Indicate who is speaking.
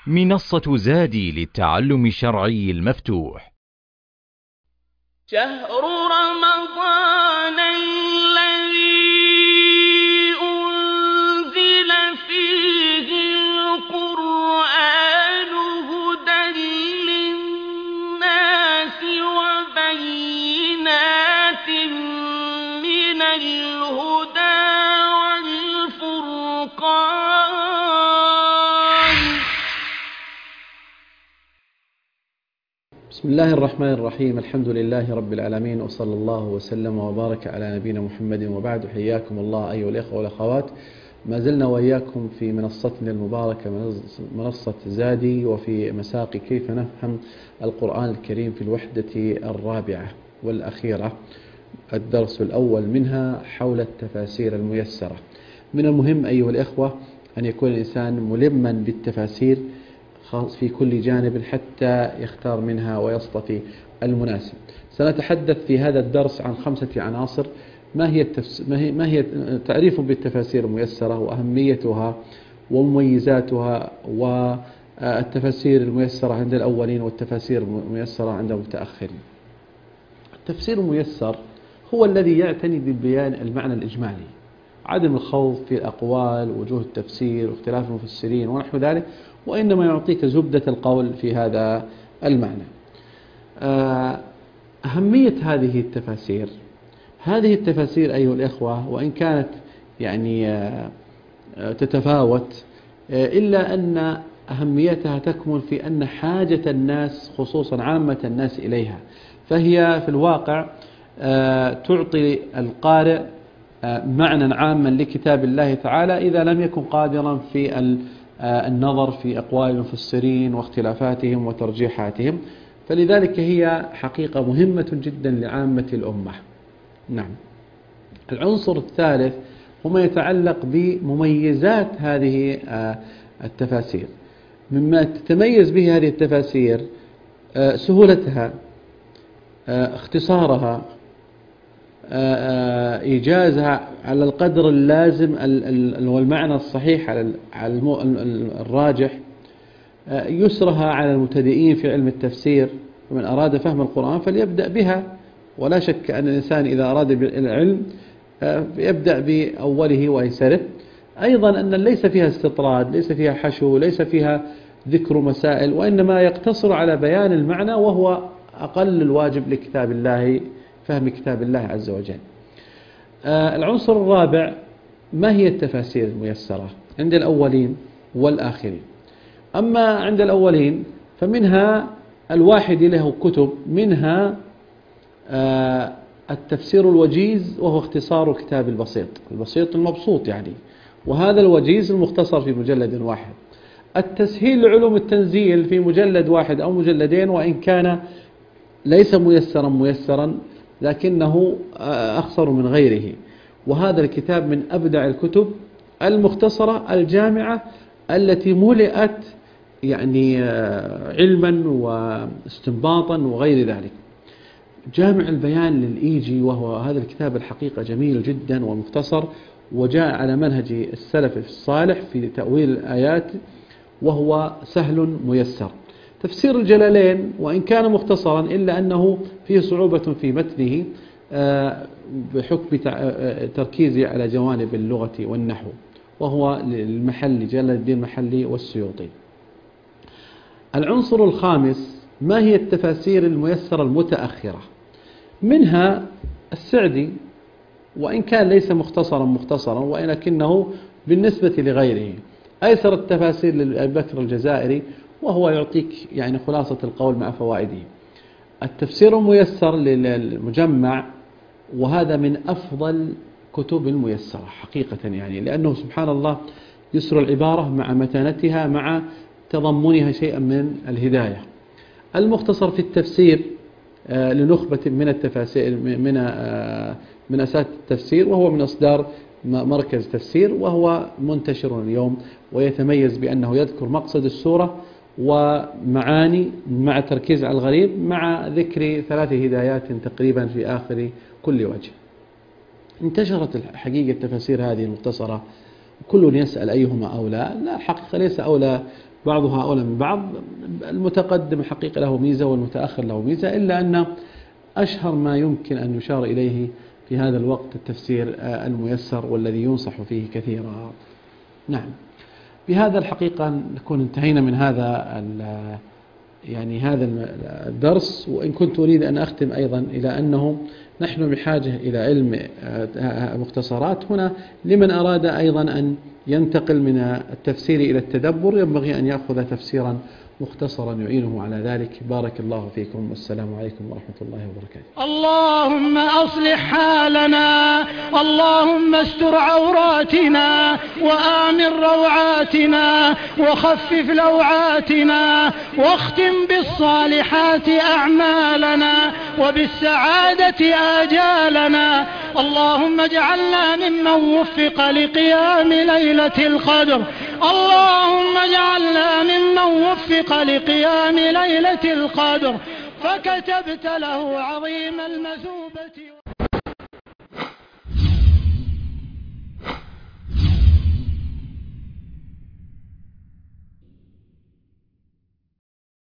Speaker 1: منصة زادي للتعلم الشرعي المفتوح.
Speaker 2: شهر رمضان الذي أنزل فيه القرآن هدى للناس وبينات من الهدى والفرقان.
Speaker 3: بسم الله الرحمن الرحيم. الحمد لله رب العالمين، وصلى الله وسلم وبارك على نبينا محمد، وبعد. حياكم الله أيها الإخوة والأخوات. ما زلنا وإياكم في منصتنا المباركة، منصة زادي، وفي مساق كيف نفهم القرآن الكريم في الوحدة الرابعة والأخيرة، الدرس الأول منها حول التفاسير الميسرة. من المهم أيها الإخوة أن يكون الإنسان ملما بالتفاسير في كل جانب حتى يختار منها ويصطفي المناسب. سنتحدث في هذا الدرس عن 5 عناصر. ما هي تعريف بالتفاسير الميسرة وأهميتها ومميزاتها، والتفاسير الميسرة عند الأولين والتفاسير الميسرة عند المتأخرين. التفسير الميسر هو الذي يعتني ببيان المعنى الإجمالي، عدم الخوض في الأقوال ووجوه التفسير واختلاف المفسرين ونحو ذلك، وإنما يعطيك زبدة القول في هذا المعنى. أهمية هذه التفاسير أيها الإخوة، وإن كانت تتفاوت، إلا أن أهميتها تكمن في أن حاجة الناس، خصوصا عامة الناس، إليها. فهي في الواقع تعطي القارئ معنى عاما لكتاب الله تعالى إذا لم يكن قادرا في النظر في أقوال المفسرين واختلافاتهم وترجيحاتهم. فلذلك هي حقيقة مهمة جدا لعامة الأمة. نعم. العنصر الثالث هو ما يتعلق بمميزات هذه التفاسير. مما تتميز به هذه التفاسير سهولتها، اختصارها، إيجازها على القدر اللازم والمعنى الصحيح على الراجح، يسرها على المبتدئين في علم التفسير. ومن أراد فهم القرآن فليبدأ بها، ولا شك أن الإنسان إذا أراد العلم يبدأ بأوله وأيسره. أيضا أن ليس فيها استطراد، ليس فيها حشو، ليس فيها ذكر مسائل، وإنما يقتصر على بيان المعنى، وهو أقل الواجب لكتاب الله، فهم كتاب الله عز وجل. العنصر الرابع، ما هي التفاسير الميسرة عند الأولين والآخرين؟ أما عند الأولين فمنها الواحد له كتب، منها التفسير الوجيز، وهو اختصار كتاب البسيط المبسوط وهذا الوجيز المختصر في مجلد واحد. التسهيل لعلوم التنزيل في مجلد واحد أو مجلدين، وإن كان ليس ميسرا لكنه أخصر من غيره. وهذا الكتاب من أبدع الكتب المختصرة الجامعة التي ملئت علما واستنباطا وغير ذلك. جامع البيان للإيجي، وهو هذا الكتاب الحقيقة جميل جدا ومختصر، وجاء على منهج السلف الصالح في تأويل الآيات، وهو سهل ميسر. تفسير الجلالين وإن كان مختصرا إلا أنه فيه صعوبة في متنه بحكم تركيزه على جوانب اللغة والنحو، وهو للمحلي، جلال الدين المحلي والسيوطي. العنصر الخامس، ما هي التفاسير الميسرة المتأخرة؟ منها السعدي، وإن كان ليس مختصرا ولكنه بالنسبة لغيره أيسر التفاسير لأبي بكر الجزائري، وهو يعطيك خلاصة القول مع فوائده. التفسير الميسر للمجمع، وهذا من أفضل كتب الميسرة حقيقة، لأنه سبحان الله يسر العبارة مع متانتها مع تضمنها شيئا من الهداية. المختصر في التفسير لنخبة من التفاسير من أساتذة التفسير، وهو من أصدار مركز تفسير، وهو منتشر اليوم، ويتميز بأنه يذكر مقصد السورة ومعاني مع التركيز على الغريب، مع ذكر 3 هدايات تقريبا في آخر كل وجه. انتشرت حقيقة تفاسير هذه المختصرة، كل يسأل أيهما أولى. لا، حقيقة ليس أولى بعضها أولى من بعض. المتقدم حقيقة له ميزة والمتأخر له ميزة، إلا أن أشهر ما يمكن أن يشار إليه في هذا الوقت التفسير الميسر والذي ينصح فيه كثيرا. نعم، بهذا الحقيقة نكون انتهينا من هذا هذا الدرس. وإن كنت أريد أن أختم أيضا إلى أنه نحن بحاجة إلى علم مختصرات هنا. لمن أراد أيضا أن ينتقل من التفسير إلى التدبر ينبغي أن يأخذ تفسيرا مختصرا يعينه على ذلك. بارك الله فيكم، والسلام عليكم ورحمة الله وبركاته.
Speaker 4: اللهم أصلح حالنا، اللهم استر عوراتنا وآمن روعاتنا وخفف لوعاتنا، واختم بالصالحات أعمالنا وبالسعادة آجالنا. اللهم اجعلنا ممن وفق لقيام ليلة القدر، اللهم اجعلنا ممن وفق لقيام ليلة القدر فكتبت له عظيم المثوبة.